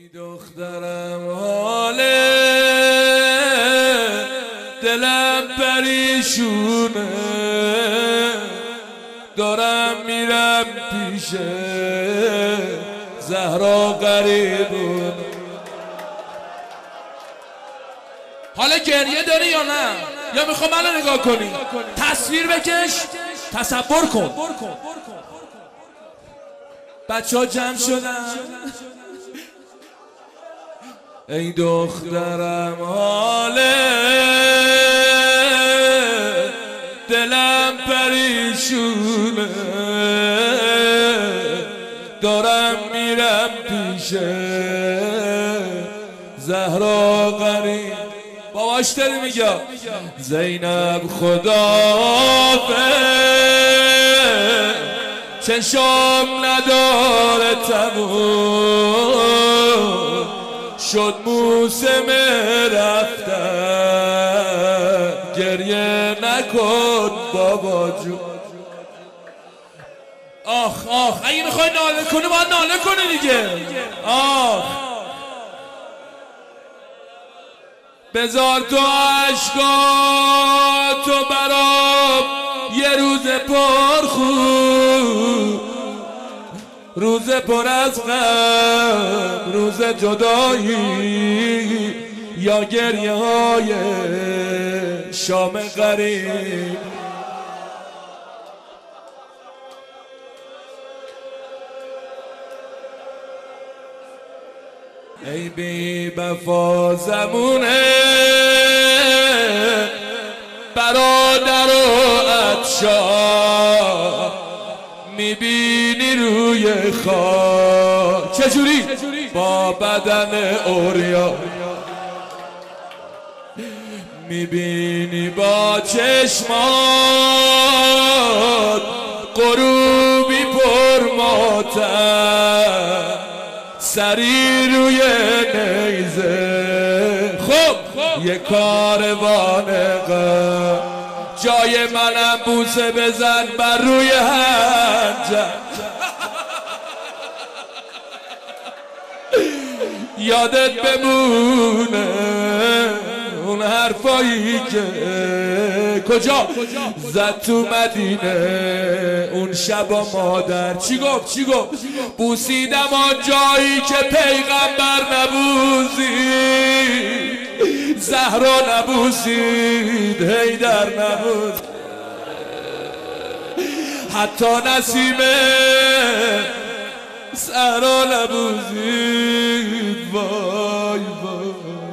ای دخترم حاله دلم پریشونه، دارم میرم پیش زهرا غریبون. حالا گریه داری یا نه؟ یا میخوام منو نگاه کنی؟ تصویر بکش، تصور کن. بچه ها جمع شدن. ای دخترم حاله دلم پریشونه، دارم میرم پیش زهرا غریب. باباش داری میگه زینب خدافظ، چشم نداره تموم شد موسم رفتن، گریه نکن بابا جون. آخ آخ، اگه میخوای ناله کنی باید ناله کنی دیگه. آخ بذار تو عشقاتو برام یه روز پر خوب، روز پر از غم، روز جدایی یا گریه های شام غریب. ای بی وفا زمونه برادر و عطشان، میبینی روی خاک چجوری با بدن اوریا، میبینی با چشمات غروبی پر ماتم، سری روی نیزه خب یه کاروان غم، جای منم بوسه بزن بر روی هنجر، یادت بمونه اون حرفایی که کجا زد تو مدینه اون شب و مادر. چی گفت؟ بوسیدم آن جایی که پیغمبر نبوسید، زهرا نبوسید، حیدر نبوسید، حتی نسیم زهرا نبوسید. وای وای